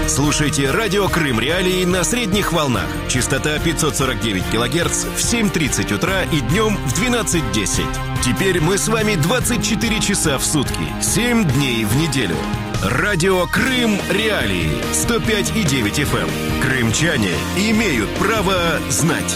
Слушайте радио Крым Реалии на средних волнах. Частота 549 килогерц в 7:30 утра и днем в 12:10. Теперь мы с вами 24 часа в сутки, 7 дней в неделю. Радио Крым Реалии 105,9 FM. Крымчане имеют право знать.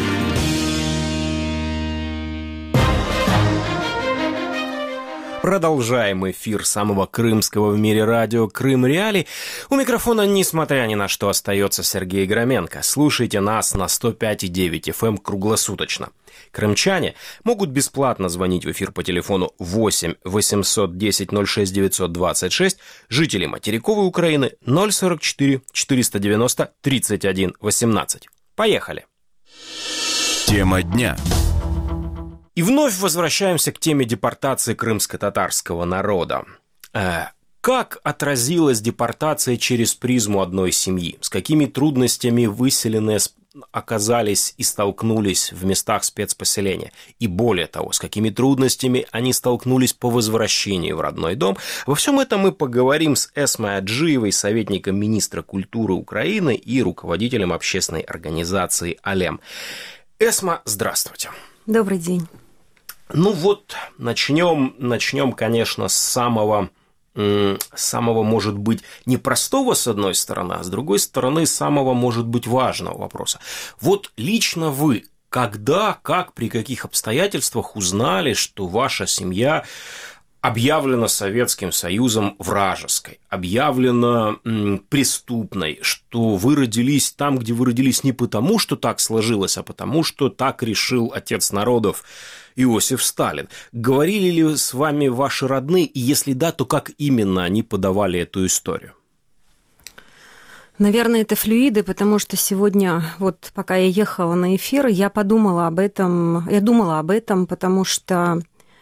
Продолжаем эфир самого крымского в мире радио «Крым Реалии». У микрофона, несмотря ни на что, остается Сергей Громенко. Слушайте нас на 105,9 FM круглосуточно. Крымчане могут бесплатно звонить в эфир по телефону 8 810 06 926, жители материковой Украины 044 490 31 18. Поехали! Тема дня. И вновь возвращаемся к теме депортации крымско-татарского народа. Как отразилась депортация через призму одной семьи? С какими трудностями выселенные оказались и столкнулись в местах спецпоселения? И более того, с какими трудностями они столкнулись по возвращении в родной дом? Во всем этом мы поговорим с Эсмой Аджиевой, советником министра культуры Украины и руководителем общественной организации «Алем». Эсма, здравствуйте. Добрый день. Ну вот, начнем, конечно, с самого, может быть, непростого, с одной стороны, а с другой стороны, самого, может быть, важного вопроса. Вот лично вы, когда, как, при каких обстоятельствах узнали, что ваша семья объявлена Советским Союзом вражеской, объявлена преступной, что вы родились там, где вы родились не потому, что так сложилось, а потому, что так решил отец народов Иосиф Сталин. Говорили ли с вами ваши родные, и если да, то как именно они подавали эту историю? Наверное, это флюиды, потому что сегодня, вот пока я ехала на эфир, я думала об этом, потому что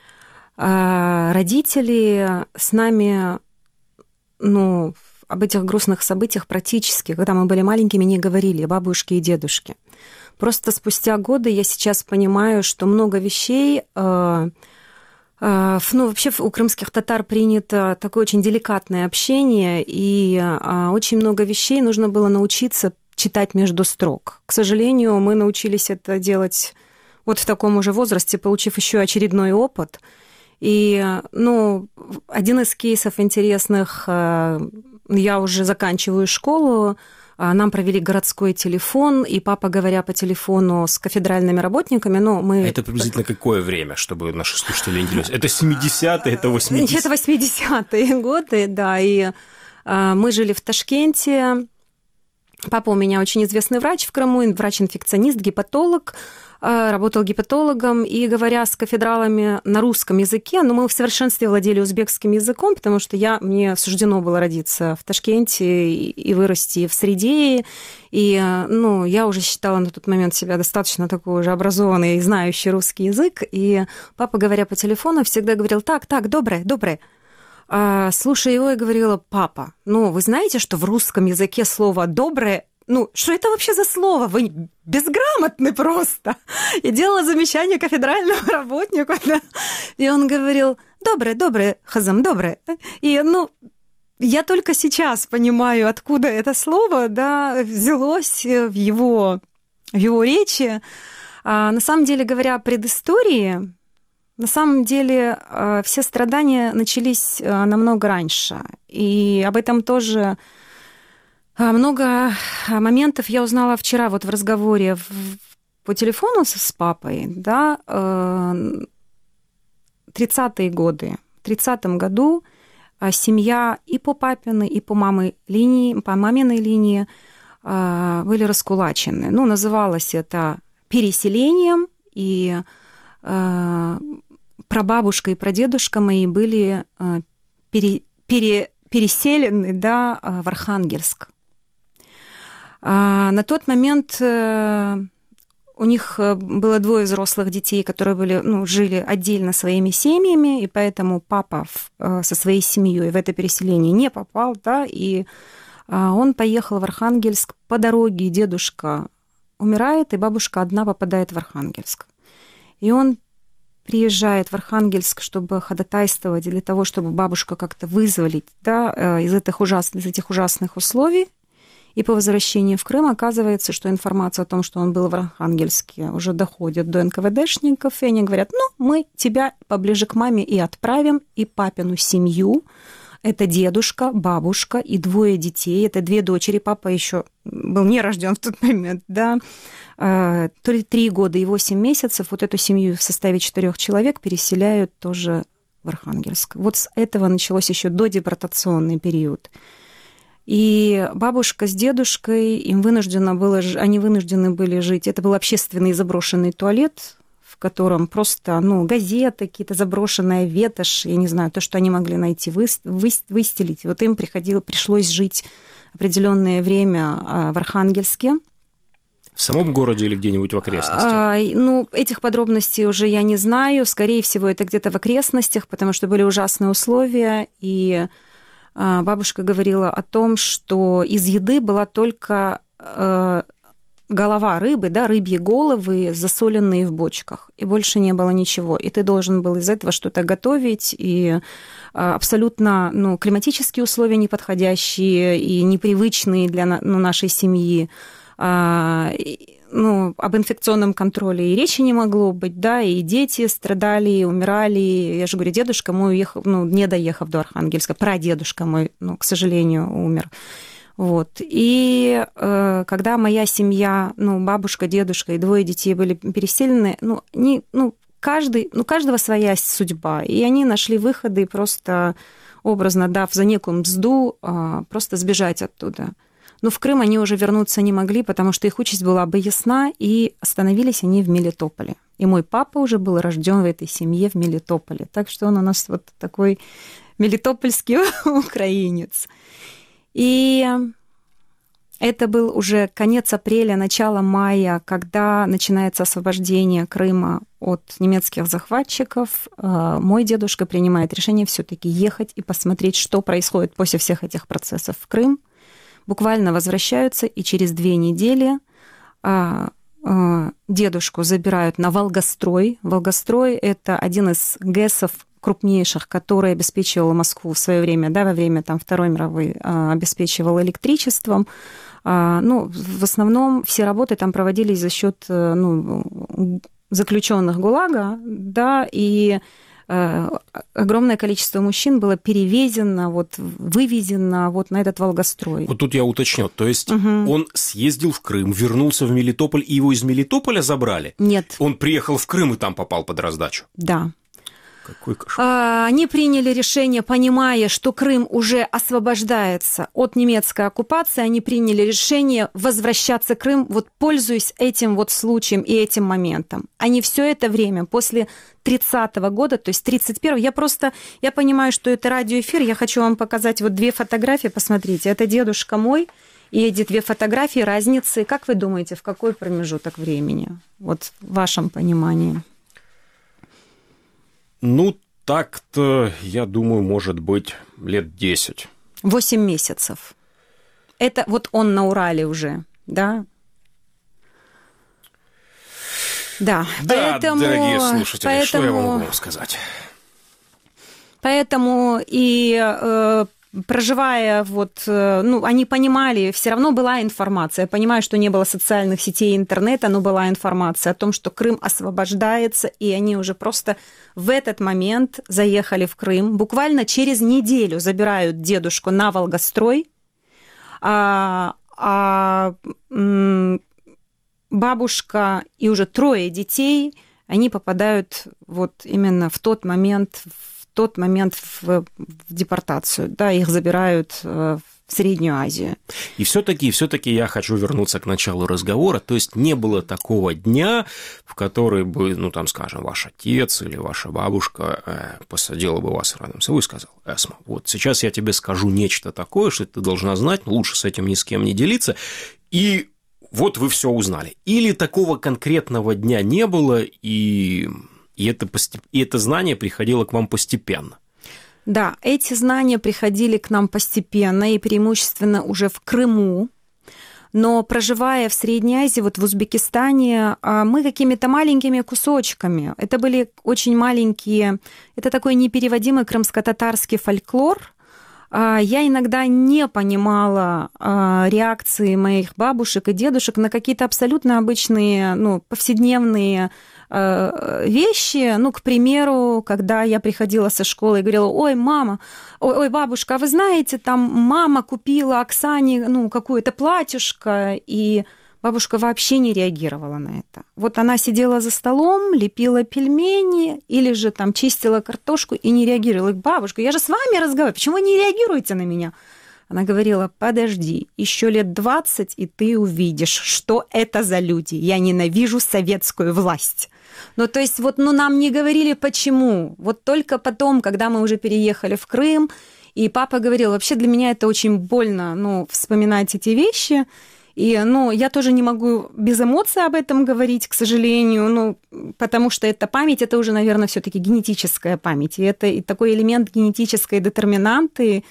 родители с нами, об этих грустных событиях практически, когда мы были маленькими, не говорили, бабушки и дедушки. Просто спустя годы я сейчас понимаю, что много вещей, вообще у крымских татар принято такое очень деликатное общение, и очень много вещей нужно было научиться читать между строк. К сожалению, мы научились это делать вот в таком уже возрасте, получив еще очередной опыт. И, один из кейсов интересных, я уже заканчиваю школу, нам провели городской телефон, и папа, говоря по телефону с кафедральными работниками, мы... Это приблизительно какое время, чтобы наши слушатели интересовались? Это 70-е, это 80-е? Это 80-е годы, да, и мы жили в Ташкенте. Папа у меня очень известный врач в Крыму, врач-инфекционист, гепатолог, работал гепатологом, и говоря с кафедралами на русском языке, мы в совершенстве владели узбекским языком, потому что мне суждено было родиться в Ташкенте и вырасти в среде, и я уже считала на тот момент себя достаточно такой уже образованной и знающей русский язык, и папа, говоря по телефону, всегда говорил: так, доброе. Слушая его, я говорила: папа, вы знаете, что в русском языке слово «доброе», что это вообще за слово? Вы безграмотны просто. И делала замечание кафедральному работнику. Да? И он говорил: доброе, Хазам, доброе. И, я только сейчас понимаю, откуда это слово, взялось в его речи. На самом деле, говоря о предыстории, все страдания начались намного раньше. И об этом тоже... Много моментов я узнала вчера вот в разговоре по телефону с папой, 30-е годы. В 30-м году семья и по папиной, и по маминой линии были раскулачены. Называлось это переселением, и прабабушка и прадедушка мои были переселены в Архангельск. На тот момент у них было 2 взрослых детей, которые жили отдельно своими семьями, и поэтому папа со своей семьей в это переселение не попал, и он поехал в Архангельск. По дороге дедушка умирает, и бабушка одна попадает в Архангельск. И он приезжает в Архангельск, чтобы ходатайствовать для того, чтобы бабушку как-то вызволить, да, из этих ужасных условий. И по возвращении в Крым оказывается, что информация о том, что он был в Архангельске, уже доходит до НКВДшников, и они говорят, мы тебя поближе к маме и отправим, и папину семью. Это дедушка, бабушка и 2 детей. Это 2 дочери. Папа еще был не рожден в тот момент, да. 3 года и 8 месяцев. Вот эту семью в составе 4 человек переселяют тоже в Архангельск. Вот с этого началось еще додепортационный период. И бабушка с дедушкой, они вынуждены были жить. Это был общественный заброшенный туалет, в котором просто, газеты, какие-то заброшенная ветошь, я не знаю, то, что они могли найти, выстелить. Вот им пришлось жить определенное время в Архангельске. В самом городе или где-нибудь в окрестностях? Этих подробностей уже я не знаю. Скорее всего, это где-то в окрестностях, потому что были ужасные условия, и бабушка говорила о том, что из еды была только голова рыбы, да, рыбьи головы, засоленные в бочках, и больше не было ничего. И ты должен был из этого что-то готовить, и абсолютно климатические условия неподходящие и непривычные для нашей семьи. Об инфекционном контроле и речи не могло быть, да, и дети страдали, умирали. Я же говорю, дедушка мой уехал, не доехав до Архангельска, прадедушка мой, к сожалению, умер. Вот. И когда моя семья, бабушка, дедушка и 2 детей были переселены, каждого своя судьба, и они нашли выходы, просто образно дав за некую мзду, просто сбежать оттуда. Но в Крым они уже вернуться не могли, потому что их участь была бы ясна, и остановились они в Мелитополе. И мой папа уже был рожден в этой семье в Мелитополе. Так что он у нас вот такой мелитопольский украинец. И это был уже конец апреля, начало мая, когда начинается освобождение Крыма от немецких захватчиков. Мой дедушка принимает решение все-таки ехать и посмотреть, что происходит после всех этих процессов в Крым. Буквально возвращаются, и через 2 недели дедушку забирают на Волгострой. Волгострой – это один из ГЭСов крупнейших, который обеспечивал Москву в свое время, да, во время Второй мировой, обеспечивал электричеством. В основном все работы там проводились за счет заключенных ГУЛАГа, да, и огромное количество мужчин было перевезено, вывезено на этот Волгострой. Вот тут я уточню. То есть он съездил в Крым, вернулся в Мелитополь, и его из Мелитополя забрали? Нет. Он приехал в Крым и там попал под раздачу? Да. Какой кошмар. Они приняли решение, понимая, что Крым уже освобождается от немецкой оккупации, они приняли решение возвращаться в Крым, пользуясь этим случаем и этим моментом. Они все это время, после 30-го года, то есть 31-го, я понимаю, что это радиоэфир, я хочу вам показать 2 фотографии, посмотрите, это дедушка мой, и эти 2 фотографии, разницы, как вы думаете, в какой промежуток времени, в вашем понимании? Так-то, я думаю, может быть, лет 10. 8 месяцев. Это он на Урале уже, да? Да, поэтому, дорогие слушатели, что я могу вам сказать? Поэтому и проживая, они понимали, все равно была информация. Я понимаю, что не было социальных сетей и интернета, но была информация о том, что Крым освобождается, и они уже просто в этот момент заехали в Крым. Буквально через неделю забирают дедушку на Волгострой, бабушка и уже 3 детей, они попадают именно в тот момент в депортацию, да, их забирают в Среднюю Азию. И все-таки я хочу вернуться к началу разговора. То есть не было такого дня, в который бы, скажем, ваш отец или ваша бабушка посадила бы вас рядом с собой и сказала: Эсма, сейчас я тебе скажу нечто такое, что ты должна знать, лучше с этим ни с кем не делиться, и вы все узнали. Или такого конкретного дня не было, и это знание приходило к вам постепенно? Да, эти знания приходили к нам постепенно и преимущественно уже в Крыму. но проживая в Средней Азии, вот в Узбекистане, мы какими-то маленькими кусочками, это были очень маленькие, это такой непереводимый крымско-татарский фольклор. Я иногда не понимала реакции моих бабушек и дедушек на какие-то абсолютно обычные, повседневные вещи. К примеру, когда я приходила со школы и говорила: ой, мама, ой, бабушка, а вы знаете, там мама купила Оксане, какое-то платьюшко, и бабушка вообще не реагировала на это. Вот она сидела за столом, лепила пельмени или же там чистила картошку и не реагировала. Бабушка, я же с вами разговариваю, почему вы не реагируете на меня? Она говорила: подожди, еще лет 20, и ты увидишь, что это за люди. Я ненавижу советскую власть. То есть нам не говорили почему. Вот только потом, когда мы уже переехали в Крым, и папа говорил: вообще для меня это очень больно, вспоминать эти вещи. И, я тоже не могу без эмоций об этом говорить, к сожалению, потому что эта память, это уже, наверное, все-таки генетическая память. И это и такой элемент генетической детерминанты.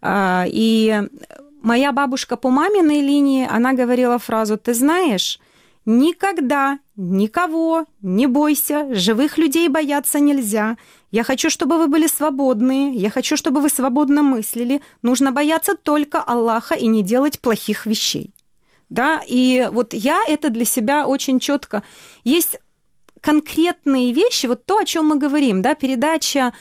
И моя бабушка по маминой линии, она говорила фразу: ты знаешь, никогда никого не бойся, живых людей бояться нельзя. Я хочу, чтобы вы были свободные, я хочу, чтобы вы свободно мыслили. Нужно бояться только Аллаха и не делать плохих вещей. Да, и вот я это для себя очень четко. Есть конкретные вещи, вот то, о чем мы говорим, да, передача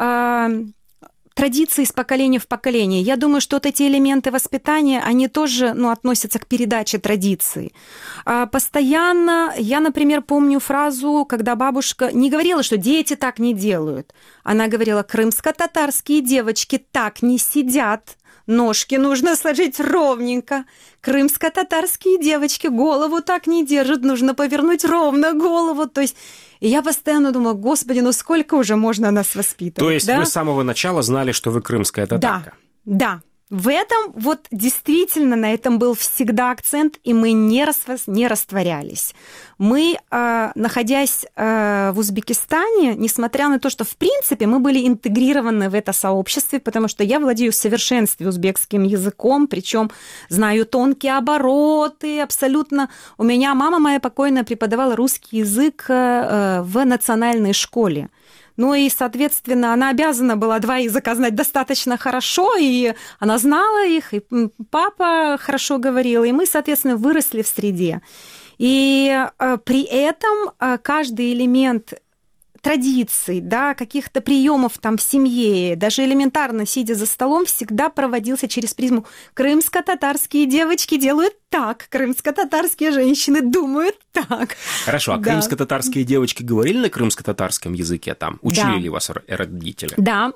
традиции из поколения в поколение. Я думаю, что вот эти элементы воспитания, они тоже, относятся к передаче традиций. Постоянно, я, например, помню фразу, когда бабушка не говорила, что дети так не делают. Она говорила: крымско-татарские девочки так не сидят. Ножки нужно сложить ровненько. Крымско-татарские девочки голову так не держат, нужно повернуть ровно голову. То есть я постоянно думала: господи, сколько уже можно нас воспитывать? То есть вы с самого начала знали, что вы крымская татарка? Да. В этом действительно на этом был всегда акцент, и мы не растворялись. Мы, находясь в Узбекистане, несмотря на то, что в принципе мы были интегрированы в это сообщество, потому что я владею в совершенстве узбекским языком, причем знаю тонкие обороты, абсолютно. У меня мама моя покойная преподавала русский язык в национальной школе. И, соответственно, она обязана была 2 языка знать достаточно хорошо, и она знала их, и папа хорошо говорил, и мы, соответственно, выросли в среде. И при этом каждый элемент традиций, да, каких-то приемов там в семье, даже элементарно сидя за столом, всегда проводился через призму: крымско-татарские девочки делают так, крымско-татарские женщины думают так. Хорошо, а крымско-татарские девочки говорили на крымско-татарском языке там? Учили ли вас родители? Да,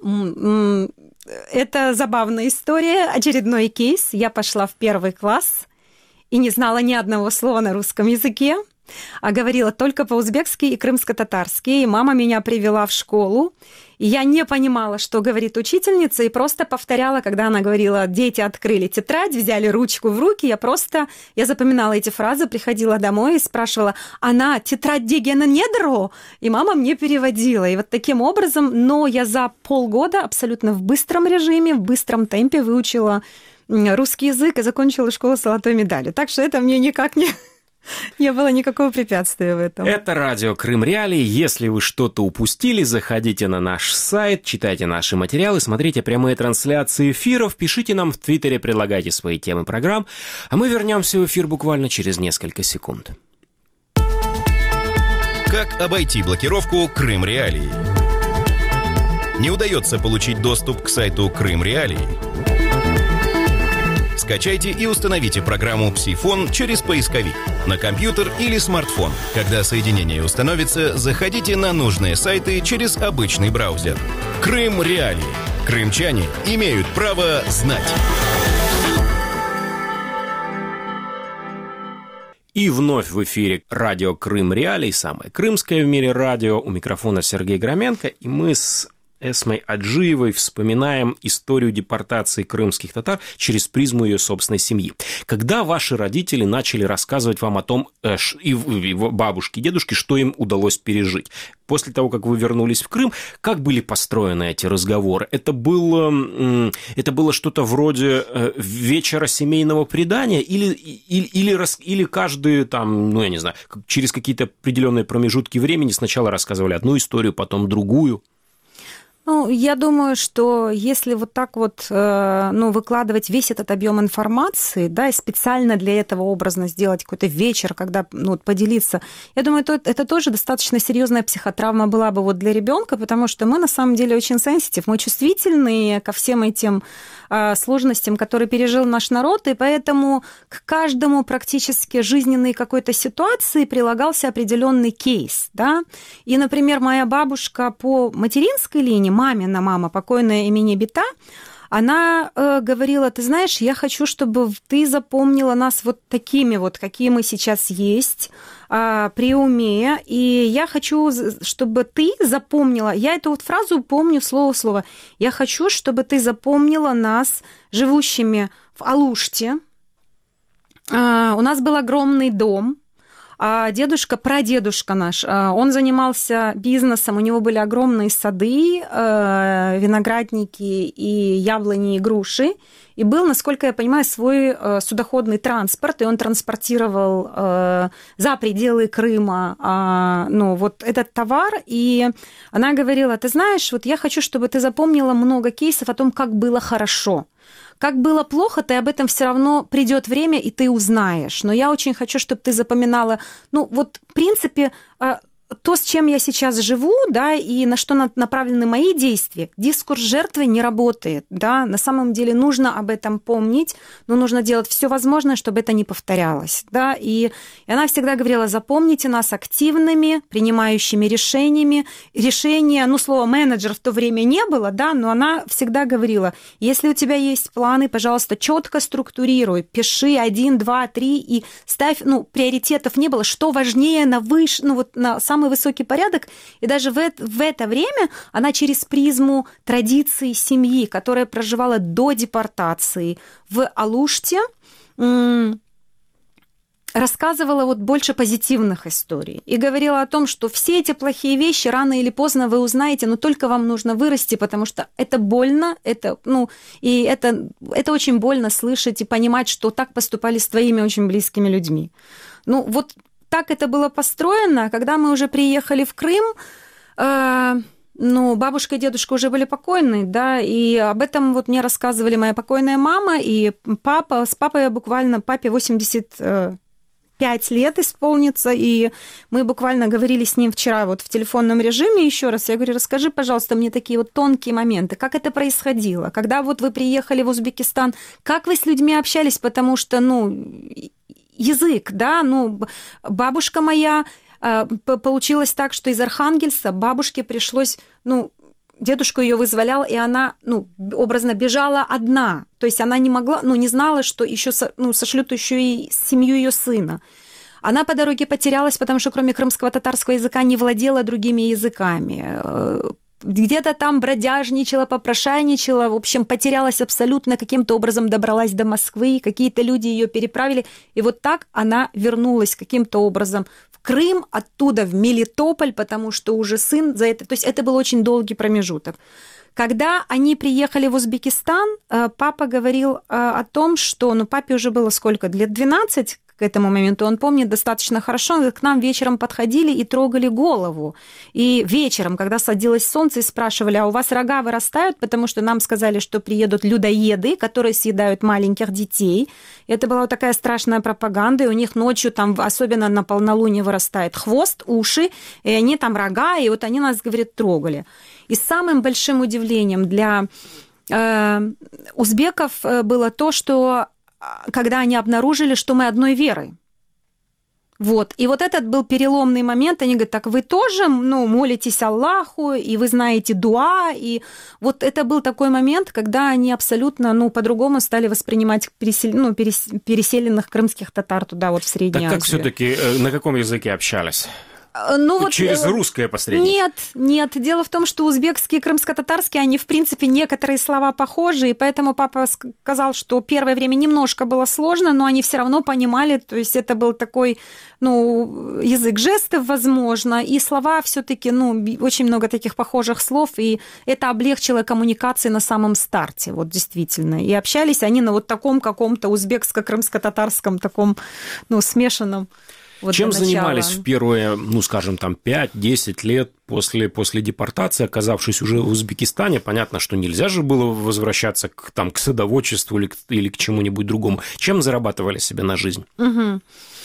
это забавная история, очередной кейс. Я пошла в 1 класс и не знала ни одного слова на русском языке, а говорила только по-узбекски и крымско-татарски. И мама меня привела в школу, и я не понимала, что говорит учительница, и просто повторяла, когда она говорила: дети открыли тетрадь, взяли ручку в руки, я запоминала эти фразы, приходила домой и спрашивала: она тетрадь дегена недро? И мама мне переводила. И вот таким образом, но я за полгода абсолютно в быстром режиме, в быстром темпе выучила русский язык и закончила школу с золотой медалью. Так что это мне никак не было никакого препятствия в этом. Это радио Крым Реалии. Если вы что-то упустили, заходите на наш сайт, читайте наши материалы, смотрите прямые трансляции эфиров, пишите нам в Твиттере, предлагайте свои темы программ, а мы вернемся в эфир буквально через несколько секунд. Как обойти блокировку Крым Реалии? Не удается получить доступ к сайту Крым Реалии? Скачайте и установите программу «Псифон» через поисковик на компьютер или смартфон. Когда соединение установится, заходите на нужные сайты через обычный браузер. Крым Реалии. Крымчане имеют право знать. И вновь в эфире радио Крым Реалии, самое крымское в мире радио. У микрофона Сергей Громенко, и мы с Эсмой Аджиевой вспоминаем историю депортации крымских татар через призму ее собственной семьи. Когда ваши родители начали рассказывать вам о том, и бабушки, и дедушки, что им удалось пережить? После того, как вы вернулись в Крым, как были построены эти разговоры? Это было что-то вроде вечера семейного предания или каждый там, ну, я не знаю, через какие-то определенные промежутки времени сначала рассказывали одну историю, потом другую? Ну, я думаю, что если вот так вот, выкладывать весь этот объем информации, да, и специально для этого образно сделать какой-то вечер, когда, поделиться, я думаю, это тоже достаточно серьезная психотравма была бы вот для ребенка, потому что мы на самом деле очень сенситив, мы чувствительны ко всем этим сложностям, которые пережил наш народ, и поэтому к каждому практически жизненной какой-то ситуации прилагался определенный кейс, да. И, например, моя бабушка по материнской линии, мамина мама, покойная имени Бита, она говорила: ты знаешь, я хочу, чтобы ты запомнила нас вот такими вот, какие мы сейчас есть, при уме, и я хочу, чтобы ты запомнила, я эту вот фразу помню слово в слово, я хочу, чтобы ты запомнила нас живущими в Алуште. У нас был огромный дом, дедушка, прадедушка наш, он занимался бизнесом, у него были огромные сады, виноградники и яблони, и груши, и был, насколько я понимаю, свой судоходный транспорт, и он транспортировал за пределы Крыма, вот этот товар, и она говорила: ты знаешь, вот я хочу, чтобы ты запомнила много кейсов о том, как было хорошо. Как было плохо, ты об этом все равно придет время, и ты узнаешь. Но я очень хочу, чтобы ты запоминала, в принципе, то, с чем я сейчас живу, да, и на что направлены мои действия. Дискурс жертвы не работает, да. На самом деле нужно об этом помнить, но нужно делать все возможное, чтобы это не повторялось, да. И она всегда говорила: запомните нас активными, принимающими решениями. Решения, слова менеджер в то время не было, да, но она всегда говорила: если у тебя есть планы, пожалуйста, четко структурируй, пиши 1, 2, 3 и ставь, приоритетов не было, что важнее на самый высокий порядок, и даже в это время она через призму традиций семьи, которая проживала до депортации в Алуште, рассказывала больше позитивных историй и говорила о том, что все эти плохие вещи рано или поздно вы узнаете, но только вам нужно вырасти, потому что это больно, это очень больно слышать и понимать, что так поступали с твоими очень близкими людьми. Так это было построено. Когда мы уже приехали в Крым, бабушка и дедушка уже были покойны, да, и об этом мне рассказывали моя покойная мама и папа. С папой папе 85 лет исполнится, и мы буквально говорили с ним вчера в телефонном режиме еще раз. Я говорю: расскажи, пожалуйста, мне такие тонкие моменты, как это происходило, когда вы приехали в Узбекистан, как вы с людьми общались, потому что, язык, да, бабушка моя, получилось так, что из Архангельска бабушке пришлось, дедушка ее вызволял, и она, образно бежала одна, то есть она не могла, не знала, что еще, сошлют еще и семью ее сына. Она по дороге потерялась, потому что кроме крымского татарского языка не владела другими языками. Где-то там бродяжничала, попрошайничала, в общем, потерялась абсолютно, каким-то образом добралась до Москвы, какие-то люди ее переправили, и так она вернулась каким-то образом в Крым, оттуда в Мелитополь, потому что уже сын за это... То есть это был очень долгий промежуток. Когда они приехали в Узбекистан, папа говорил о том, что, папе уже было сколько, лет 12, к этому моменту, он помнит достаточно хорошо, к нам вечером подходили и трогали голову. И вечером, когда садилось солнце, и спрашивали: а у вас рога вырастают? Потому что нам сказали, что приедут людоеды, которые съедают маленьких детей. И это была такая страшная пропаганда, и у них ночью, особенно на полнолуние, вырастает хвост, уши, и они рога, и они нас, говорит, трогали. И самым большим удивлением для узбеков было то, что когда они обнаружили, что мы одной веры. И этот был переломный момент. Они говорят: так вы тоже, молитесь Аллаху, и вы знаете дуа. И это был такой момент, когда они абсолютно, по-другому стали воспринимать переселенных крымских татар туда, в Средней Азии. Так как все-таки на каком языке общались? Через русское посредничество? Нет. Дело в том, что узбекский и крымско-татарский, они, в принципе, некоторые слова похожи, и поэтому папа сказал, что первое время немножко было сложно, но они все равно понимали, то есть это был такой, язык жестов, возможно, и слова все-таки, очень много таких похожих слов, и это облегчило коммуникации на самом старте, вот действительно. И общались они на вот таком каком-то узбекско-крымско-татарском таком, смешанном. Чем занимались в первые, 5-10 лет после депортации, оказавшись уже в Узбекистане? Понятно, что нельзя же было возвращаться к садоводчеству или к чему-нибудь другому. Чем зарабатывали себе на жизнь? Угу.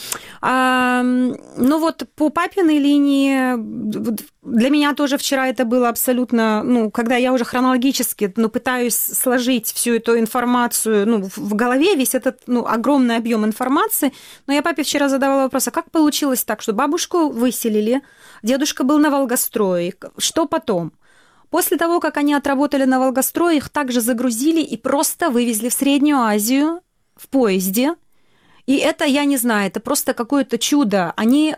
По папиной линии для меня тоже вчера это было абсолютно, когда я уже хронологически пытаюсь сложить всю эту информацию в голове, весь этот огромный объем информации, но я папе вчера задавала вопрос, а как получилось так, что бабушку выселили, дедушка был на Волгострое, что потом? После того, как они отработали на Волгострое, их также загрузили и просто вывезли в Среднюю Азию в поезде. И это, я не знаю, это просто какое-то чудо. Они,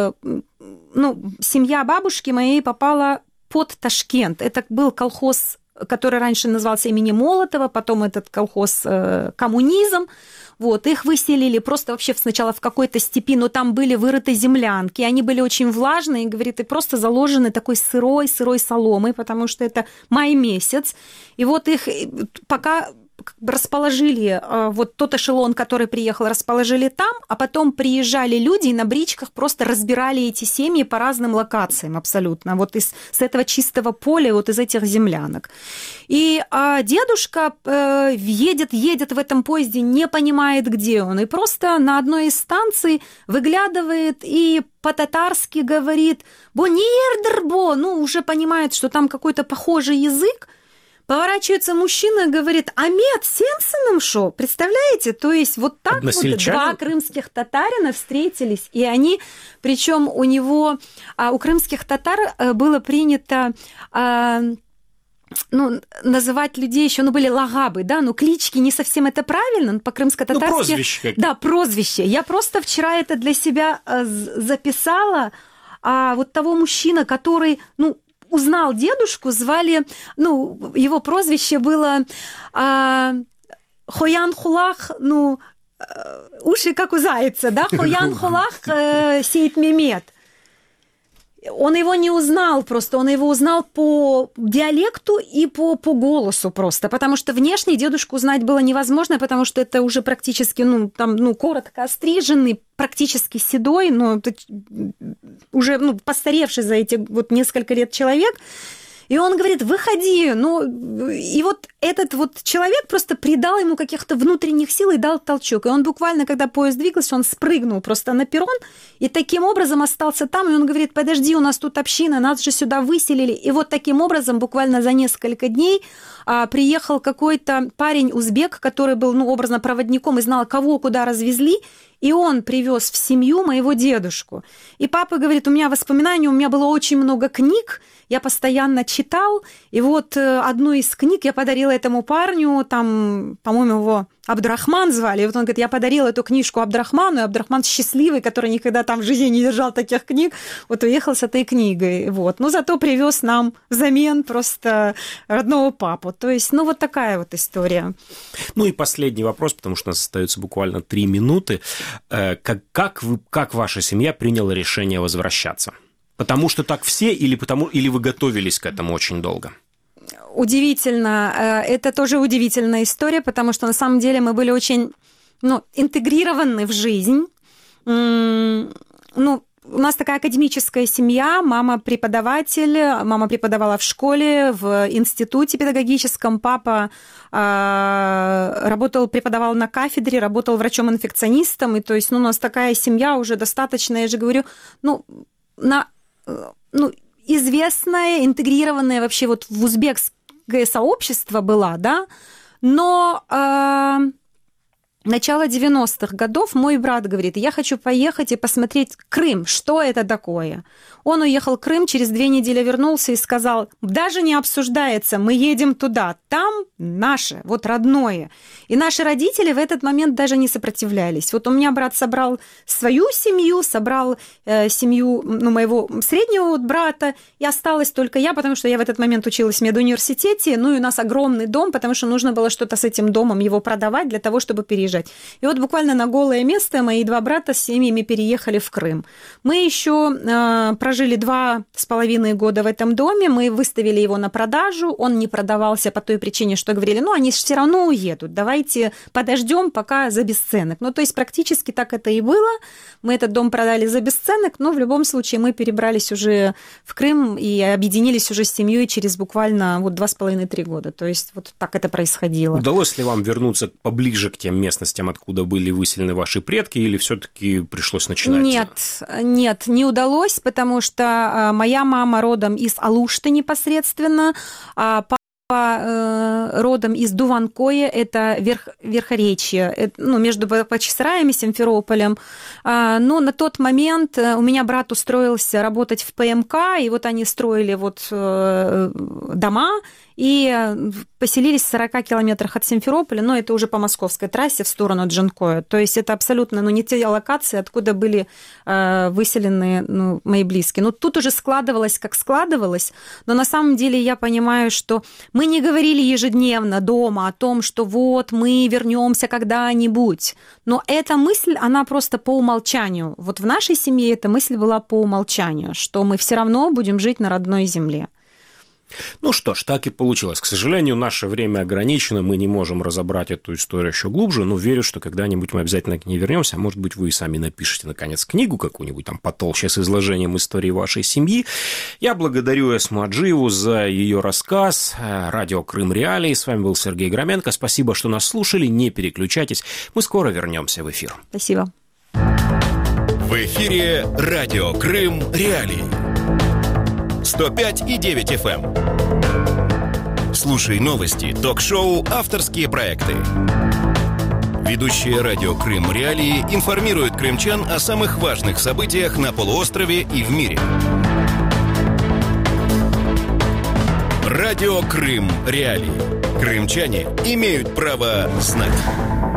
семья бабушки моей попала под Ташкент. Это был колхоз, который раньше назывался именем Молотова, потом этот колхоз «Коммунизм». Их выселили просто вообще сначала в какой-то степи, но там были вырыты землянки, они были очень влажные, говорит, и просто заложены такой сырой соломой, потому что это май месяц. И их пока расположили, тот эшелон, который приехал, расположили там, а потом приезжали люди и на бричках просто разбирали эти семьи по разным локациям абсолютно, с этого чистого поля, из этих землянок. И дедушка едет в этом поезде, не понимает, где он, и просто на одной из станций выглядывает и по-татарски говорит «Бонирдербо», уже понимает, что там какой-то похожий язык. Поворачивается мужчина и говорит, Амет Сенсеном шо? Представляете? То есть так два крымских татарина встретились, и они, причем у крымских татар было принято называть людей еще, были лагабы, да, клички не совсем это правильно, по-крымско-татарски. Прозвище. Да, прозвище. Я просто вчера это для себя записала, того мужчину, который, узнал дедушку, звали, его прозвище было Хоян Хулах, уши как у зайца, да, Хоян Хулах Сейт Мемет. Он его не узнал просто, он его узнал по диалекту и по голосу просто, потому что внешне дедушку узнать было невозможно, потому что это уже практически, коротко остриженный, практически седой, но уже, постаревший за эти несколько лет человек. И он говорит, выходи. И этот человек просто придал ему каких-то внутренних сил и дал толчок. И он буквально, когда поезд двигался, он спрыгнул просто на перрон и таким образом остался там. И он говорит, подожди, у нас тут община, нас же сюда выселили. И таким образом буквально за несколько дней приехал какой-то парень узбек, который был, образно проводником и знал, кого куда развезли. И он привез в семью моего дедушку. И папа говорит, у меня воспоминания, у меня было очень много книг, я постоянно читал, и одну из книг я подарила этому парню, там, по-моему, его Абдрахман звали, и он говорит, я подарила эту книжку Абдрахману, и Абдрахман счастливый, который никогда там в жизни не держал таких книг, уехал с этой книгой, но зато привез нам взамен просто родного папу, то есть, такая история. И последний вопрос, потому что у нас остается буквально 3 минуты, как ваша семья приняла решение возвращаться? Потому что так все или вы готовились к этому очень долго? Удивительно. Это тоже удивительная история, потому что на самом деле мы были очень интегрированы в жизнь. У нас такая академическая семья, мама преподаватель, мама преподавала в школе, в институте педагогическом, папа преподавал на кафедре, работал врачом-инфекционистом, и то есть у нас такая семья уже достаточно, я же говорю, известная, интегрированная вообще в узбекское сообщество была, да, но начала 90-х годов мой брат говорит, я хочу поехать и посмотреть Крым, что это такое. Он уехал в Крым, через 2 недели вернулся и сказал, даже не обсуждается, мы едем туда, там наше, вот родное. И наши родители в этот момент даже не сопротивлялись. Вот у меня брат собрал свою семью, собрал семью моего среднего брата, и осталась только я, потому что я в этот момент училась в медуниверситете, ну и у нас огромный дом, потому что нужно было что-то с этим домом его продавать для того, чтобы переезжать. И вот буквально на голое место мои 2 брата с семьями переехали в Крым. Мы еще прожили 2,5 года в этом доме, мы выставили его на продажу, он не продавался по той причине, что говорили, ну, они же все равно уедут, давайте подождем пока за бесценок. Ну, то есть практически так это и было. Мы этот дом продали за бесценок, но в любом случае мы перебрались уже в Крым и объединились уже с семьей через буквально вот 2,5-3 года. То есть вот так это происходило. Удалось ли вам вернуться поближе к тем местностям, откуда были выселены ваши предки, или все-таки пришлось начинать? Нет, не удалось, потому что моя мама родом из Алушты непосредственно, а папа родом из Дуванкоя, это Верхоречье, между Бахчисараем и Симферополем. Но на тот момент у меня брат устроился работать в ПМК, и вот они строили вот дома, и поселились в 40 километрах от Симферополя, но это уже по московской трассе в сторону Джанкоя. То есть это абсолютно не те локации, откуда были выселены мои близкие. Но тут уже складывалось, как складывалось, но на самом деле я понимаю, что мы не говорили ежедневно дома о том, что вот мы вернемся когда-нибудь. Но эта мысль, она просто по умолчанию. Вот в нашей семье эта мысль была по умолчанию, что мы все равно будем жить на родной земле. Ну что ж, так и получилось. К сожалению, наше время ограничено, мы не можем разобрать эту историю еще глубже, но верю, что когда-нибудь мы обязательно к ней вернемся. А может быть, вы и сами напишите, наконец, книгу какую-нибудь там потолще с изложением истории вашей семьи. Я благодарю Эсму Аджиеву за ее рассказ. Радио Крым Реалии. С вами был Сергей Громенко. Спасибо, что нас слушали. Не переключайтесь. Мы скоро вернемся в эфир. Спасибо. В эфире Радио Крым Реалии. 105,9 FM. Слушай новости, ток-шоу, авторские проекты. Ведущие Радио Крым Реалии информируют крымчан о самых важных событиях на полуострове и в мире. Радио Крым Реалии. Крымчане имеют право знать.